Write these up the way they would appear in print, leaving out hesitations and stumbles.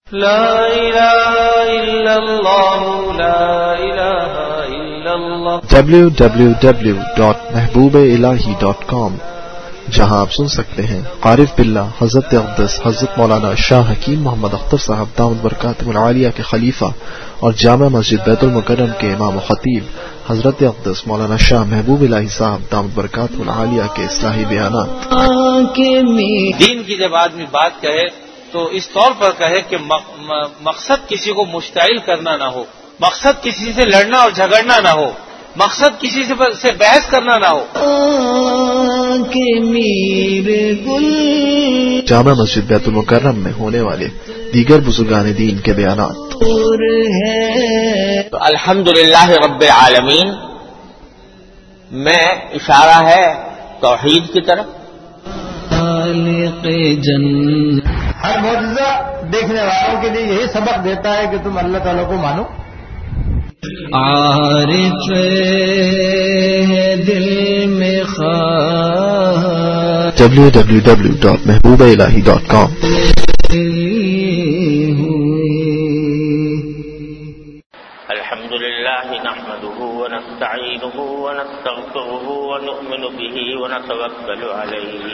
لا الہ الا اللہ لا الہ الا اللہ www.mehboob-ilahi.com، جہاں آپ سن سکتے ہیں عارف باللہ حضرت اقدس حضرت مولانا شاہ حکیم محمد اختر صاحب دامت برکاتہ العالیہ کے خلیفہ اور جامع مسجد بیت المکرم کے امام و خطیب حضرت اقدس مولانا شاہ محبوب الہی صاحب دامت برکاتہ العالیہ کے اصلاحی بیانات۔ دین کی جب آدمی بات کہے تو اس طور پر کہے کہ مقصد کسی کو مشتعل کرنا نہ ہو، مقصد کسی سے لڑنا اور جھگڑنا نہ ہو، مقصد کسی سے بحث کرنا نہ ہو۔ جامع مسجد بیت المکرم میں ہونے والے دیگر بزرگان دین کے بیانات۔ تو الحمدللہ رب العالمین میں اشارہ ہے توحید کی طرف۔ ہر معجزہ دیکھنے والوں کے لیے یہی سبق دیتا ہے کہ تم اللہ تعالیٰ کو مانو۔ عارف دل میں خواہ www.mehboob-ilahi.com۔ الحمدللہ نحمده ونستعینه ونستغفره ونؤمن به ونتوکل علیہ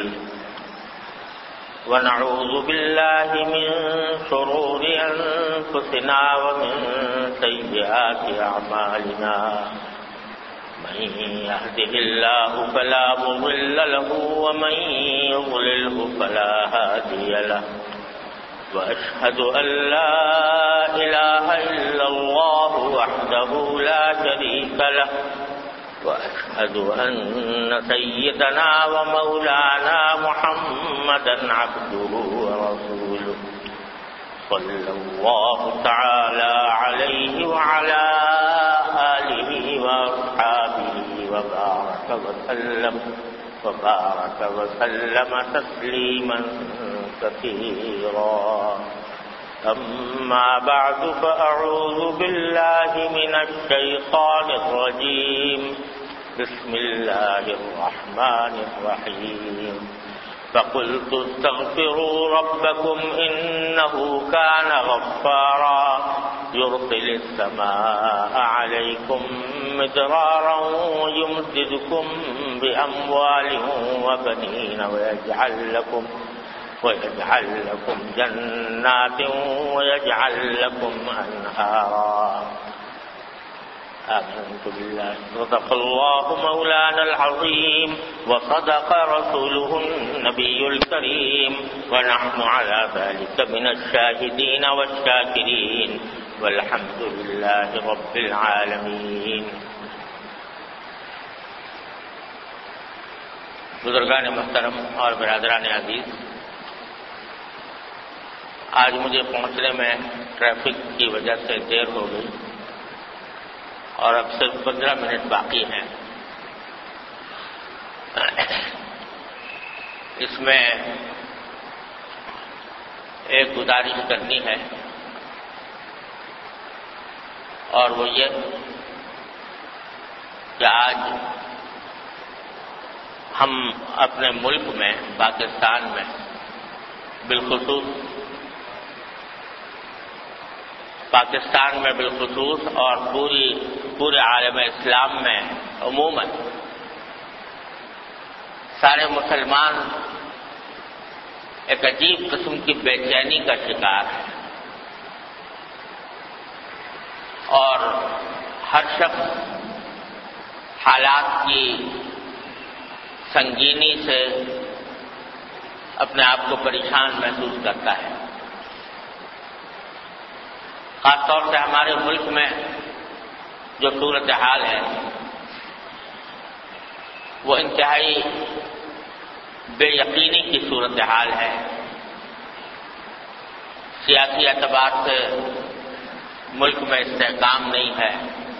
ونعوذ باللہ من شرور انفسنا ومن سیئات اعمالنا من يهده الله فلا مضل له ومن يضلله فلا هادي له واشهد ان لا اله الا الله وحده لا شريك له وأشهد أن سيدنا ومولانا محمدا عبده ورسوله صلى الله تعالى عليه وعلى آله وأصحابه وبارك وسلم تسليما كثيرا أما بعد فأعوذ بالله من الشيطان الرجيم بسم الله الرحمن الرحيم فقلت استغفروا ربكم إنه كان غفارا يرسل السماء عليكم مدرارا ويمددكم بأموال وبنين ويجعل لكم جنات ويجعل لكم أنهارا آمنت بالله صدق الله مولانا العظيم وصدق رسوله النبي الكريم ونحن على ذلك من الشاهدين والشاكرين والحمد لله رب العالمين۔ بزرگان محترم اور برادران عزیز، آج مجھے پہنچنے میں ٹریفک کی وجہ سے دیر ہو گئی اور اب صرف 15 منٹ باقی ہیں۔ اس میں ایک گزارش کرنی ہے اور وہ یہ کہ آج ہم اپنے ملک میں پاکستان میں بالخصوص اور پورے عالم اسلام میں عموماً سارے مسلمان ایک عجیب قسم کی بے چینی کا شکار ہے اور ہر شخص حالات کی سنگینی سے اپنے آپ کو پریشان محسوس کرتا ہے۔ خاص طور سے ہمارے ملک میں جو صورتحال ہے وہ انتہائی بے یقینی کی صورتحال ہے۔ سیاسی اعتبار سے ملک میں استحکام نہیں ہے،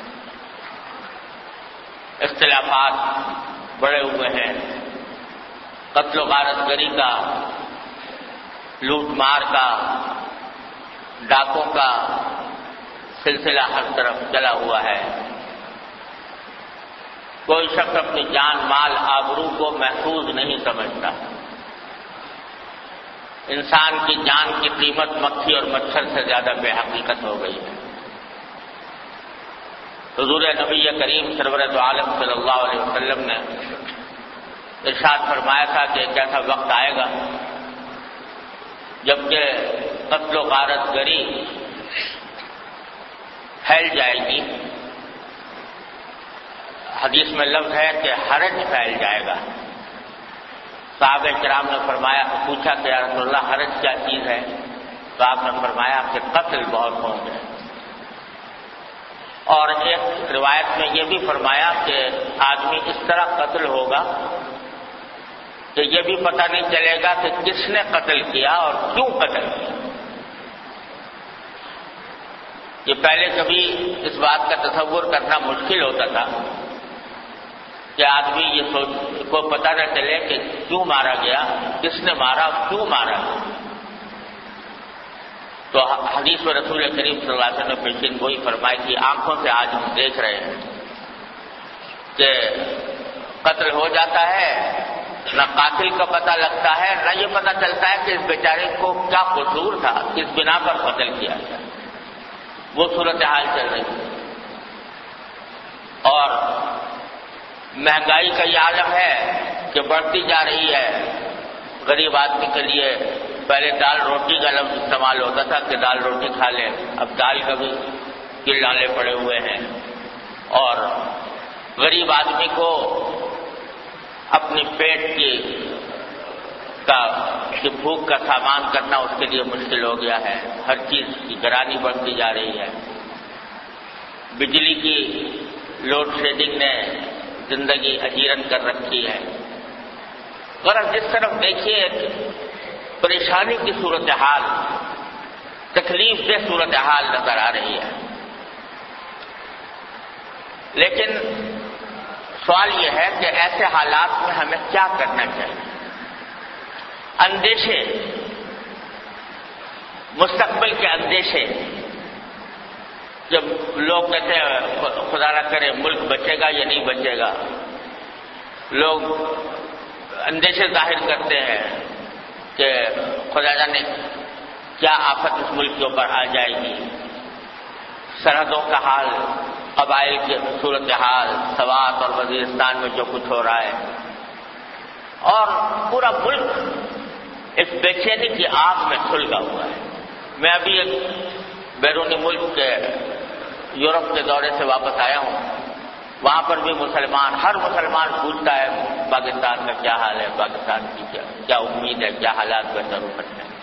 اختلافات بڑھے ہوئے ہیں، قتل و غارت گری کا، لوٹ مار کا، ڈاکوں کا سلسلہ ہر طرف چلا ہوا ہے۔ کوئی شخص اپنی جان مال آبرو کو محفوظ نہیں سمجھتا۔ انسان کی جان کی قیمت مکھی اور مچھر سے زیادہ بے حقیقت ہو گئی ہے۔ حضور نبی کریم سرور دو عالم صلی اللہ علیہ وسلم نے ارشاد فرمایا تھا کہ ایک ایسا وقت آئے گا جبکہ قتل و غارت گری پھیل جائے گی۔ حدیث میں لفظ ہے کہ حرج پھیل جائے گا۔ صحابہ کرام نے پوچھا کہ یا رسول اللہ حرج کیا چیز ہے؟ تو آپ نے فرمایا کہ قتل بہت ہوں گے، اور ایک روایت میں یہ بھی فرمایا کہ آدمی اس طرح قتل ہوگا کہ یہ بھی پتہ نہیں چلے گا کہ کس نے قتل کیا اور کیوں قتل کیا۔ یہ پہلے کبھی اس بات کا تصور کرنا مشکل ہوتا تھا کہ آدمی یہ کو پتہ نہ چلے کہ کیوں مارا گیا، کس نے مارا، کیوں مارا۔ تو حدیث میں رسول کریم صلی اللہ علیہ وسلم نے پیشین گوئی فرمائی کہ آنکھوں سے آج ہم دیکھ رہے ہیں کہ قتل ہو جاتا ہے، نہ قاتل کا پتہ لگتا ہے، نہ یہ پتہ چلتا ہے کہ اس بیچارے کو کیا قصور تھا، کس بنا پر قتل کیا گیا۔ وہ صورتحال چل رہی ہے، اور مہنگائی کا یہ عالم ہے کہ بڑھتی جا رہی ہے۔ غریب آدمی کے لیے پہلے دال روٹی کا لفظ استعمال ہوتا تھا کہ دال روٹی کھا لے، اب دال کا بھی کلالے پڑے ہوئے ہیں، اور غریب آدمی کو اپنی پیٹ کی بھوک کا سامان کرنا اس کے لیے مشکل ہو گیا ہے۔ ہر چیز کی گرانی بڑھتی جا رہی ہے۔ بجلی کی لوڈ شیڈنگ نے زندگی اجیرن کر رکھی ہے۔ اور جس طرف دیکھیے پریشانی کی صورتحال، تکلیف دہ صورتحال نظر آ رہی ہے، لیکن سوال یہ ہے کہ ایسے حالات میں ہمیں کیا کرنا چاہیے؟ اندیشے، مستقبل کے اندیشے، جب لوگ کہتے ہیں خدا نہ کرے ملک بچے گا یا نہیں بچے گا، لوگ اندیشے ظاہر کرتے ہیں کہ خدا جانے کیا آفت اس ملک کے اوپر آ جائے گی، سرحدوں کا حال، قبائل کی صورتحال، سوات اور وزیرستان میں جو کچھ ہو رہا ہے، اور پورا ملک اس بے چینی کی آگ میں سلگا ہوا ہے۔ میں ابھی ایک بیرونی ملک کے یورپ کے دورے سے واپس آیا ہوں، وہاں پر بھی ہر مسلمان پوچھتا ہے پاکستان کا کیا حال ہے، پاکستان کی کیا امید ہے، کیا حالات بہتر ہو سکتے ہیں۔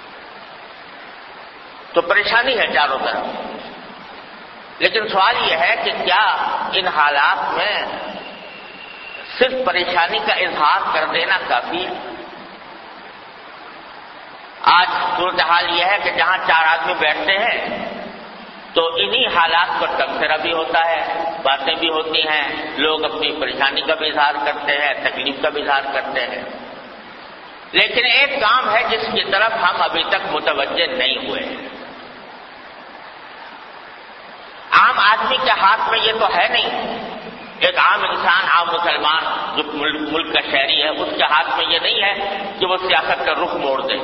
تو پریشانی ہے چاروں طرف، لیکن سوال یہ ہے کہ کیا ان حالات میں صرف پریشانی کا اظہار کر دینا کافی ہے؟ آج صورتحال یہ ہے کہ جہاں چار آدمی بیٹھتے ہیں تو انہی حالات پر تبصرہ بھی ہوتا ہے، باتیں بھی ہوتی ہیں، لوگ اپنی پریشانی کا بھی اظہار کرتے ہیں، تکلیف کا بھی اظہار کرتے ہیں، لیکن ایک کام ہے جس کی طرف ہم ابھی تک متوجہ نہیں ہوئے ہیں۔ عام آدمی کے ہاتھ میں یہ تو ہے نہیں، ایک عام انسان، عام مسلمان جو ملک کا شہری ہے، اس کے ہاتھ میں یہ نہیں ہے کہ وہ سیاست کا رخ موڑ دے،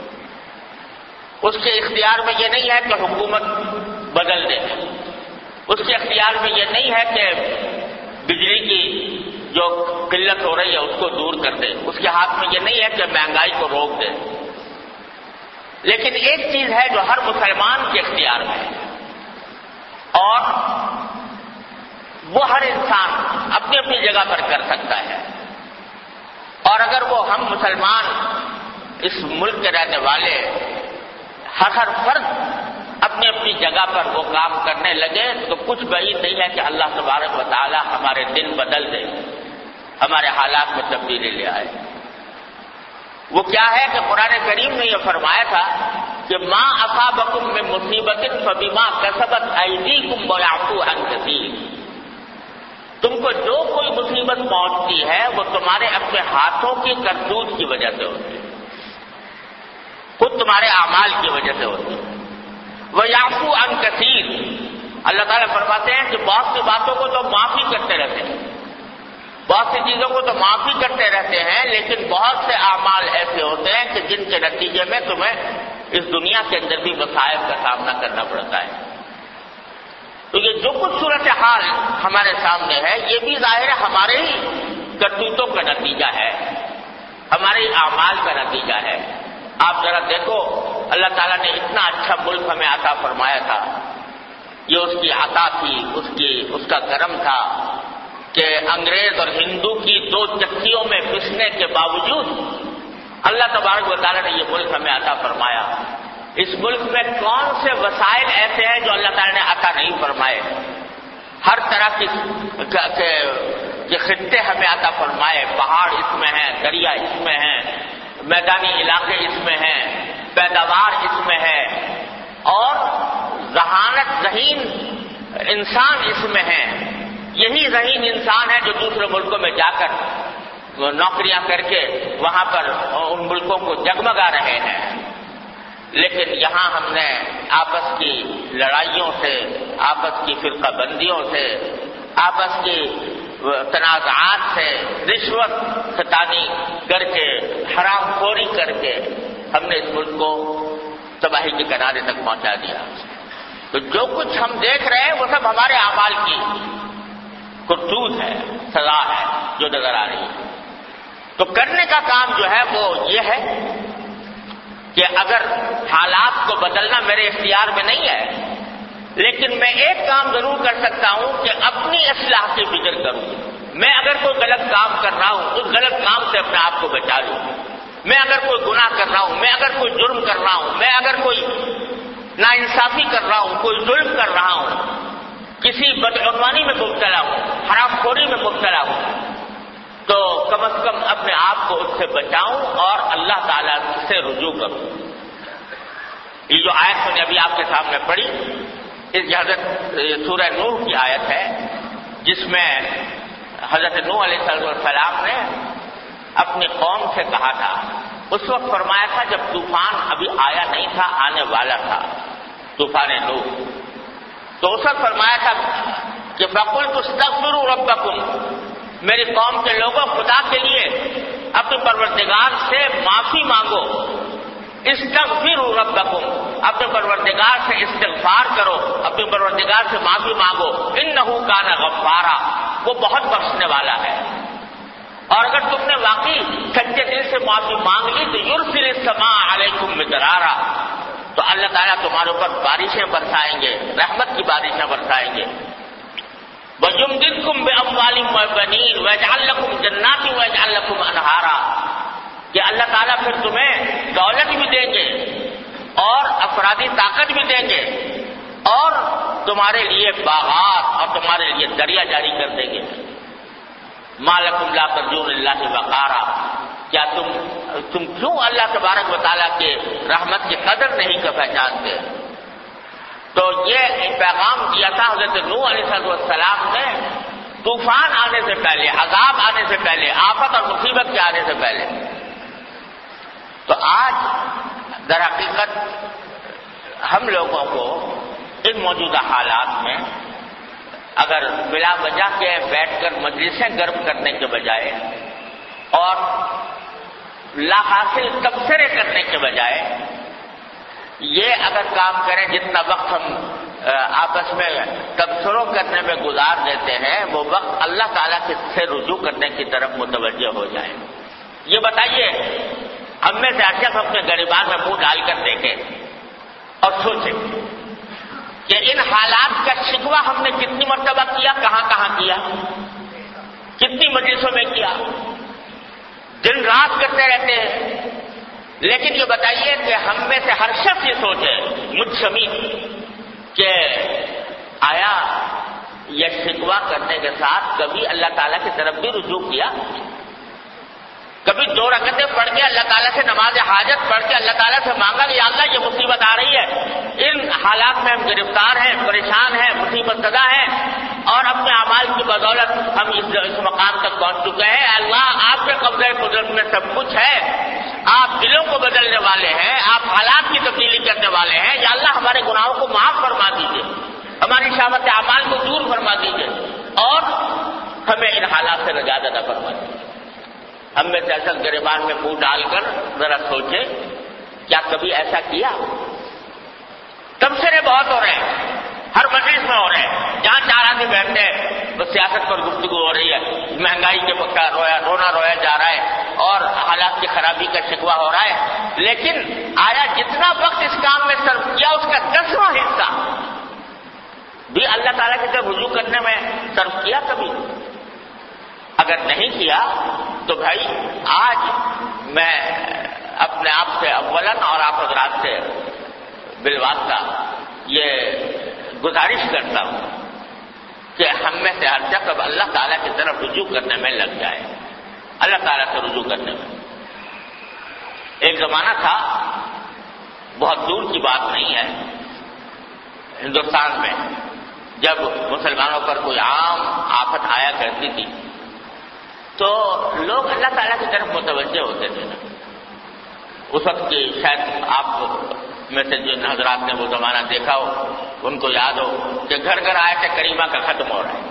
اس کے اختیار میں یہ نہیں ہے کہ حکومت بدل دے، اس کے اختیار میں یہ نہیں ہے کہ بجلی کی جو قلت ہو رہی ہے اس کو دور کر دے، اس کے ہاتھ میں یہ نہیں ہے کہ مہنگائی کو روک دے، لیکن ایک چیز ہے جو ہر مسلمان کے اختیار میں ہے، اور وہ ہر انسان اپنی اپنی جگہ پر کر سکتا ہے، اور اگر وہ ہم مسلمان اس ملک کے رہنے والے ہر فرد اپنی اپنی جگہ پر وہ کام کرنے لگے تو کچھ بعید نہیں ہے کہ اللہ تبارک و تعالی ہمارے دن بدل دے، ہمارے حالات میں تبدیلی لے آئے۔ وہ کیا ہے کہ قرآن کریم نے یہ فرمایا تھا کہ ما اصابکم من مصیبت فبما کسبت ایدیکم ویعفو عن کثیر، تم کو جو کوئی مصیبت پہنچتی ہے وہ تمہارے اپنے ہاتھوں کی کرتوت کی وجہ سے ہوتی ہے، خود تمہارے اعمال کی وجہ سے ہوتی ہے۔ وَيَعْفُو عَنْ كَثِيرٍ، اللہ تعالیٰ فرماتے ہیں کہ بہت سی باتوں کو تو معافی کرتے رہتے ہیں، بہت سی چیزوں کو تو معاف ہی کرتے رہتے ہیں، لیکن بہت سے اعمال ایسے ہوتے ہیں کہ جن کے نتیجے میں تمہیں اس دنیا کے اندر بھی مسائل کا سامنا کرنا پڑتا ہے۔ تو یہ جو کچھ صورتحال ہمارے سامنے ہے، یہ بھی ظاہر ہے ہمارے ہی کرتوتوں کا نتیجہ ہے، ہمارے اعمال کا نتیجہ ہے۔ آپ ذرا دیکھو، اللہ تعالیٰ نے اتنا اچھا ملک ہمیں عطا فرمایا تھا، یہ اس کی عطا تھی، اس کا کرم تھا کہ انگریز اور ہندو کی دو چکیوں میں پسنے کے باوجود اللہ تبارک و تعالیٰ نے یہ ملک ہمیں عطا فرمایا۔ اس ملک میں کون سے وسائل ایسے ہیں جو اللہ تعالیٰ نے عطا نہیں فرمائے؟ ہر طرح کے خطے ہمیں عطا فرمائے، پہاڑ اس میں ہیں، دریا اس میں ہیں، میدانی علاقے اس میں ہیں، پیداوار اس میں ہے، اور ذہین انسان اس میں ہیں۔ یہی ذہین انسان ہے جو دوسرے ملکوں میں جا کر نوکریاں کر کے وہاں پر ان ملکوں کو جگمگا رہے ہیں، لیکن یہاں ہم نے آپس کی لڑائیوں سے، آپس کی فرقہ بندیوں سے، آپس کی تنازعات سے، رشوت ستانی کر کے، حرام خوری کر کے ہم نے اس ملک کو تباہی کے کنارے تک پہنچا دیا۔ تو جو کچھ ہم دیکھ رہے ہیں وہ سب ہمارے اعمال کی کرتوت ہے، سزا ہے جو نظر آ رہی ہے۔ تو کرنے کا کام جو ہے وہ یہ ہے کہ اگر حالات کو بدلنا میرے اختیار میں نہیں ہے، لیکن میں ایک کام ضرور کر سکتا ہوں کہ اپنی اصلاح کی فکر کروں۔ میں اگر کوئی غلط کام کر رہا ہوں، اس غلط کام سے اپنے آپ کو بچا لوں۔ میں اگر کوئی گناہ کر رہا ہوں، میں اگر کوئی جرم کر رہا ہوں، میں اگر کوئی ناانصافی کر رہا ہوں، کوئی ظلم کر رہا ہوں، کسی بدعنوانی میں مبتلا ہوں، حرام خوری میں مبتلا ہوں، تو کم از کم اپنے آپ کو اس سے بچاؤں اور اللہ تعالیٰ سے رجوع کروں۔ یہ جو آیت میں نے ابھی آپ کے سامنے پڑھی، اس سورہ نوح کی آیت ہے، جس میں حضرت نوح علیہ السلام نے اپنی قوم سے کہا تھا، اس وقت فرمایا تھا جب طوفان ابھی آیا نہیں تھا، آنے والا تھا طوفان نوح، تو اس وقت فرمایا تھا کہ فَقُلْتُ اسْتَغْفِرُوا رَبَّكُمْ، میری قوم کے لوگوں خدا کے لیے اپنے پروردگار سے معافی مانگو، استغفروا ربکم، اپنے پروردگار سے استغفار کرو، اپنے پروردگار سے معافی مانگو، انہ کان غفارا، وہ بہت بخشنے والا ہے۔ اور اگر تم نے واقعی سچے دل سے معافی مانگ لی تو یرسل السماء علیکم مدرارا، تو اللہ تعالیٰ تمہارے اوپر بارشیں برسائیں گے، رحمت کی بارشیں برسائیں گے۔ وَيُمْدِدْكُمْ بِأَمْوَالٍ وَبَنِينَ وَيَجْعَلْ لَكُمْ جَنَّاتٍ وَيَجْعَلْ لَكُمْ أَنْهَارًا، کہ اللہ تعالیٰ پھر تمہیں دولت بھی دیں گے اور افرادی طاقت بھی دیں گے اور تمہارے لیے باغات اور تمہارے لیے دریا جاری کر دیں گے۔ مَا لَكُمْ لَا تَرْجُونَ لِلَّهِ وَقَارًا، کیا تم کیوں اللہ تبارک و تعالیٰ کے رحمت کی قدر نہیں کر پہچانتے؟ تو یہ پیغام دیا تھا حضرت نوح علیہ السلام نے طوفان آنے سے پہلے، عذاب آنے سے پہلے، آفت اور مصیبت کے آنے سے پہلے۔ تو آج در حقیقت ہم لوگوں کو ان موجودہ حالات میں اگر بلا وجہ کے بیٹھ کر مجلسیں گرم کرنے کے بجائے اور لا حاصل تبصرے کرنے کے بجائے یہ اگر کام کریں، جتنا وقت ہم آپس میں تبصروں کرنے میں گزار دیتے ہیں وہ وقت اللہ تعالیٰ سے رجوع کرنے کی طرف متوجہ ہو جائے۔ یہ بتائیے، ہم میں سے اچھا اپنے گریبان میں منہ ڈال کر دیکھیں اور سوچیں کہ ان حالات کا شکوہ ہم نے کتنی مرتبہ کیا، کہاں کہاں کیا، کتنی مجلسوں میں کیا، دن رات کرتے رہتے ہیں۔ لیکن یہ بتائیے کہ ہم میں سے ہر شخص یہ سوچے، مجھ سمیت، کہ آیا یہ شکوہ کرنے کے ساتھ کبھی اللہ تعالیٰ کی طرف بھی رجوع کیا؟ کبھی 2 رکعتیں پڑھ کے اللہ تعالیٰ سے نماز حاجت پڑھ کے اللہ تعالیٰ سے مانگا کہ یا اللہ یہ مصیبت آ رہی ہے، ان حالات میں ہم گرفتار ہیں، پریشان ہیں، مصیبت زدہ ہیں اور اپنے اعمال کی بدولت ہم اس مقام تک پہنچ چکے ہیں۔ اللہ آپ کے قبضۂ قدرت میں سب کچھ ہے، آپ دلوں کو بدلنے والے ہیں، آپ حالات کی تبدیلی کرنے والے ہیں، یا اللہ ہمارے گناہوں کو معاف فرما دیجیے، ہماری شہوت اعمال کو دور فرما دیجیے اور ہمیں ان حالات سے نجات عطا فرما دیجیے. ہم میں دہشت گریبان میں منہ ڈال کر ذرا سوچیں، کیا کبھی ایسا کیا؟ تبصرے بہت ہو رہے ہیں، ہر مجلس میں ہو رہے ہیں، جہاں چار آدمی بیٹھتے ہیں تو سیاست پر گفتگو ہو رہی ہے، مہنگائی کے پکا رونا رویا جا رہا ہے اور حالات کی خرابی کا شکوہ ہو رہا ہے. لیکن آیا جتنا وقت اس کام میں صرف کیا اس کا 10واں حصہ بھی اللہ تعالیٰ کی طرف رجوع کرنے میں صرف کیا کبھی؟ اگر نہیں کیا تو بھائی آج میں اپنے آپ سے اولاً اور آپ حضرات سے بالواسطہ یہ گزارش کرتا ہوں کہ ہم میں سے ہر شخص اب اللہ تعالیٰ کی طرف رجوع کرنے میں لگ جائے، اللہ تعالیٰ سے رجوع کرنے میں. ایک زمانہ تھا، بہت دور کی بات نہیں ہے، ہندوستان میں جب مسلمانوں پر کوئی عام آفت آیا کرتی تھی تو لوگ اللہ تعالیٰ کی طرف متوجہ ہوتے تھے. اس وقت کی شاید آپ میں سے جن حضرات نے وہ زمانہ دیکھا ہو ان کو یاد ہو کہ گھر گھر آیت کریمہ کا ختم ہو رہا ہے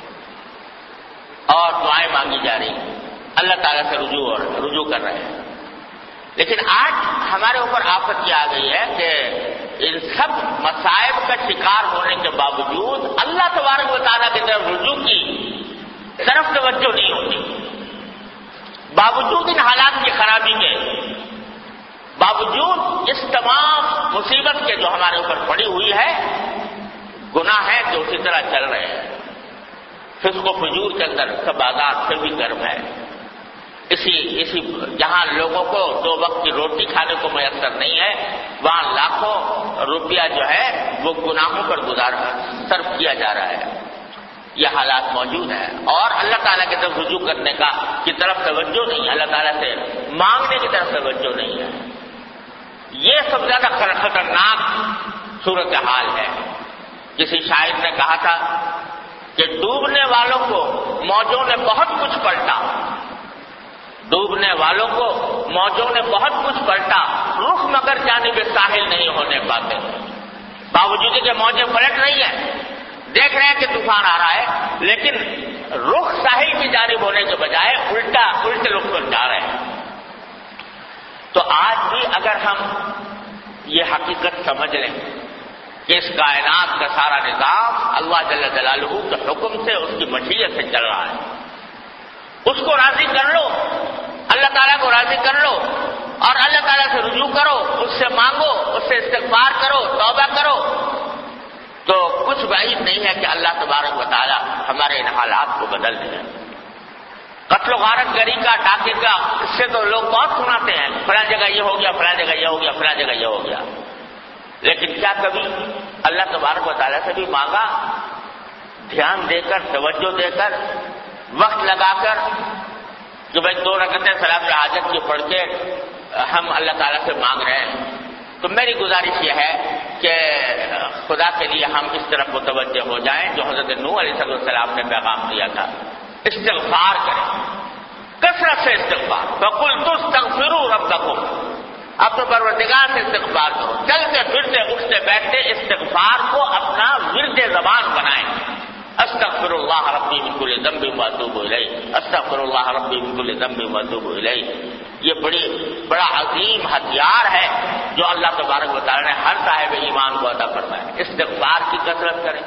اور دعائیں مانگی جا رہی ہیں، اللہ تعالیٰ سے رجوع کر رہے ہیں. لیکن آج ہمارے اوپر آفت یہ آ گئی ہے کہ ان سب مصائب کا شکار ہونے کے باوجود اللہ تبارک و تعالیٰ کی طرف رجوع کی طرف توجہ نہیں ہوتی. باوجود ان حالات کی خرابی کے، باوجود اس تمام مصیبت کے جو ہمارے اوپر پڑی ہوئی ہے، گناہ ہے جو اسی طرح چل رہے ہیں. فسق و فجور کے اندر کا بازار پھر بھی گرم ہے. اسی جہاں لوگوں کو 2 وقت کی روٹی کھانے کو میسر نہیں ہے، وہاں لاکھوں روپیہ جو ہے وہ گناہوں پر صرف کیا جا رہا ہے. یہ حالات موجود ہیں اور اللہ تعالیٰ کی طرف رجوع کرنے کی طرف توجہ نہیں ہے، اللہ تعالیٰ سے مانگنے کی طرف توجہ نہیں ہے. یہ سب سے زیادہ خطرناک صورتحال ہے. کسی شاعر نے کہا تھا کہ ڈوبنے والوں کو موجوں نے بہت کچھ پلٹا، ڈوبنے والوں کو موجوں نے بہت کچھ پلٹا، رخ مگر جانب ساحل نہیں ہونے پاتے. باوجود کہ موجیں پلٹ رہی ہیں، دیکھ رہے ہیں کہ طوفان آ رہا ہے، لیکن رخ ساحل کی جانب ہونے کے بجائے الٹے رخ پر جا رہے ہیں. تو آج بھی اگر ہم یہ حقیقت سمجھ لیں کہ اس کائنات کا سارا نظام اللہ جل جلالہ کے حکم سے، اس کی مشیت سے چل رہا ہے، اس کو راضی کر لو، اللہ تعالیٰ کو راضی کر لو اور اللہ تعالیٰ سے رجوع کرو، اس سے مانگو، اس سے استغفار کرو، توبہ کرو، تو کچھ بعید نہیں ہے کہ اللہ تبارک و تعالیٰ ہمارے ان حالات کو بدل دے. قتل و غارت گری کا، ڈاکے کا، اس سے تو لوگ بہت سناتے ہیں، فلاں جگہ یہ ہو گیا، فلاں جگہ یہ ہو گیا، فلاں جگہ یہ ہو گیا. لیکن کیا کبھی اللہ تبارک و تعالیٰ سے بھی مانگا، دھیان دے کر، توجہ دے کر، وقت لگا کر کہ بھائی 2 رکعتیں صلاۃ الحاجت کی پڑھ کے ہم اللہ تعالیٰ سے مانگ رہے ہیں؟ تو میری گزارش یہ ہے کہ خدا کے لیے ہم اس طرف متوجہ ہو جائیں جو حضرت نوح علیہ السلام نے پیغام دیا تھا. استغفار کریں، کثرت سے استغفار. فَقُلْتُ اسْتَغْفِرُوا رَبَّكُمْ، اپنے پروردگار سے استغفار کرو. چلتے پھرتے اٹھتے بیٹھتے استغفار کو اپنا ورد زبان بنائیں. استغفر اللہ ربی من کل ذنب واتوب الیہ، استغفر اللہ ربی من کل ذنب واتوب الیہ. یہ بڑا عظیم ہتھیار ہے جو اللہ تبارک و تعالی نے ہر صاحب ایمان کو عطا فرمایا. استغفار کی کثرت کریں.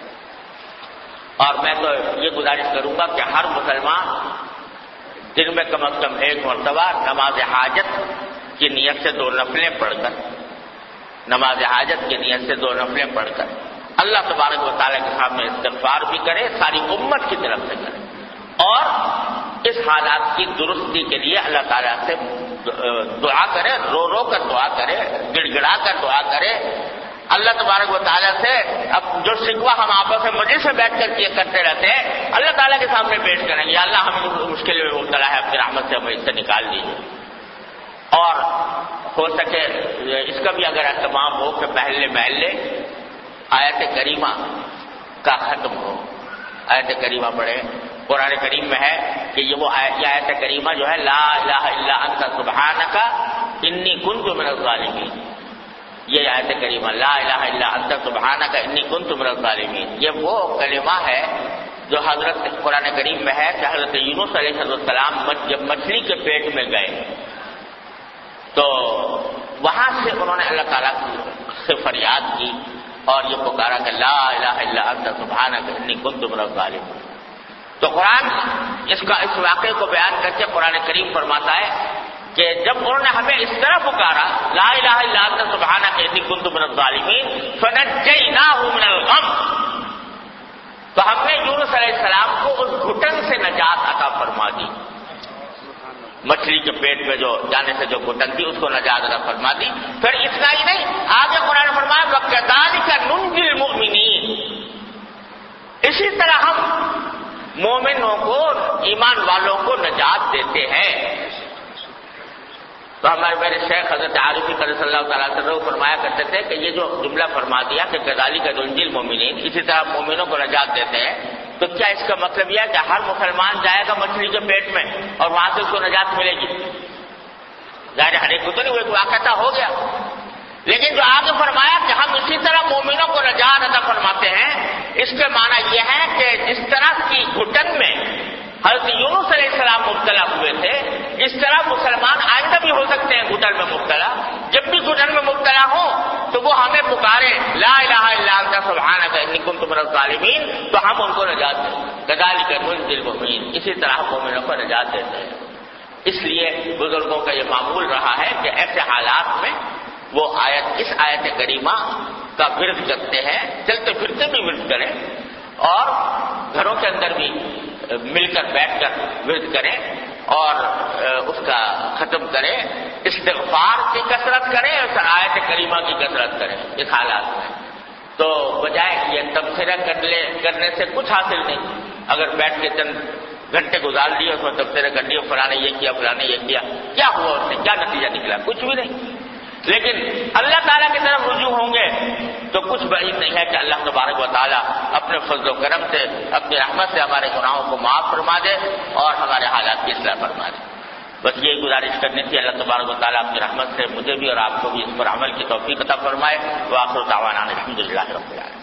اور میں تو یہ گزارش کروں گا کہ ہر مسلمان دن میں کم از کم 1 مرتبہ نماز حاجت کی نیت سے 2 نفلیں پڑھ کر، نماز حاجت کی نیت سے 2 نفلیں پڑھ کر اللہ تبارک و تعالیٰ کے سامنے استغفار بھی کرے، ساری امت کی طرف سے کرے، اور اس حالات کی درستی کے لیے اللہ تعالیٰ سے دعا کرے، رو کر دعا کرے، گڑ گڑا کر دعا کرے. اللہ تبارک و تعالیٰ سے اب جو شکوہ ہم آپس میں مجلس میں بیٹھ کر کیا کرتے رہتے ہیں، اللہ تعالیٰ کے سامنے پیش کریں گے. یا اللہ ہم مشکل میں مبتلا ہے، اپنی رحمت سے ہمیں اس سے نکال دیجیے. اور ہو سکے اس کا بھی اگر اہتمام ہو کہ محلے آیت کریمہ کا ختم ہو، آیت کریمہ پڑھے. قرآن کریم میں ہے کہ یہ وہ آیت کریمہ جو ہے لا الہ الا انت سبحانک انی کنت من الظالمین، یہ آیت کریمہ لا الہ الا انت سبحانک انی کنت من الظالمین، یہ وہ کلمہ ہے جو حضرت قرآن کریم میں ہے کہ حضرت یونس علیہ السلام جب مچھلی کے پیٹ میں گئے تو وہاں سے انہوں نے اللہ تعالیٰ سے فریاد کی اور یہ پکارا کہ لا الہ الا انت سبحانک انی کنت من الظالمین. تو قرآن اس واقعے کو بیان کر کے قرآن کریم فرماتا ہے کہ جب انہوں نے ہمیں اس طرح پکارا لا الہ الا انت سبحانک انی کنت من الظالمین فنجیناہ من الغم، تو ہم نے یونس علیہ السلام کو اس گھٹن سے نجات عطا فرما دی. مچھلی کے پیٹ میں جو جانے سے جو گھٹن تھی اس کو نجات عطا فرما دی. پھر اتنا ہی نہیں، آگے قرآن فرمایا وَكَذَلِكَ نُنْجِي الْمُؤْمِنِينَ، اسی طرح ہم مومنوں کو، ایمان والوں کو نجات دیتے ہیں. تو ہمارے میرے شیخ حضرت عارفی صلی اللہ تعالیٰ عنہ فرمایا کرتے تھے کہ یہ جو جملہ فرما دیا کہ كَذَلِكَ نُنْجِي الْمُؤْمِنِينَ، اسی طرح مومنوں کو نجات دیتے ہیں، تو کیا اس کا مطلب یہ ہے کہ ہر مسلمان جائے گا مچھلی کے پیٹ میں اور وہاں سے اس کو نجات ملے گی؟ ظاہر ہر ایک کو تو نہیں، وہ ایک واقعہ ہو گیا. لیکن جو آگے فرمایا کہ ہم اسی طرح مومنوں کو نجات عطا فرماتے ہیں، اس کے معنی یہ ہے کہ جس طرح کی گھٹن میں حضرت یونس علیہ السلام مبتلا ہوئے تھے، اس طرح مسلمان آئندہ بھی ہو سکتے ہیں گھٹن میں مبتلا. جب بھی گھٹن میں مبتلا ہو تو وہ ہمیں پکارے لا الہ الا انت سبحانک انی کنت من الظالمین، تو ہم ان کو نجات دیں. كَذَلِكَ نُنْجِي الْمُؤْمِنِينَ، اسی طرح مومنوں کو نجات دیتے ہیں. اس لیے بزرگوں کا یہ معمول رہا ہے کہ ایسے حالات میں وہ اس آیت کریمہ کا ورد کرتے ہیں، چلتے پھرتے بھی ورد کریں اور گھروں کے اندر بھی مل کر بیٹھ کر ورد کریں اور اس کا ختم کریں. استغفار کی کثرت کریں اور آیت کریمہ کی کثرت کریں اس حالات میں. تو بجائے یہ تبصرہ کرنے سے کچھ حاصل نہیں. اگر بیٹھ کے چند گھنٹے گزار لیے اس میں تبصرہ کر لیے فلاں نے یہ کیا فلاں نے یہ کیا، کیا ہوا اس سے، کیا نتیجہ نکلا؟ کچھ بھی نہیں. لیکن اللہ تعالیٰ کی طرف رجوع ہوں گے تو کچھ بعید نہیں ہے کہ اللہ تبارک و تعالیٰ اپنے فضل و کرم سے، اپنی رحمت سے ہمارے گناہوں کو معاف فرما دے اور ہمارے حالات کی اصلاح فرما دے. بس یہی گزارش کرنی تھی. اللہ تبارک و تعالیٰ اپنی رحمت سے مجھے بھی اور آپ کو بھی اس پر عمل کی توفیق عطا فرمائے. وآخر دعوانا الحمدللہ رب العالمین.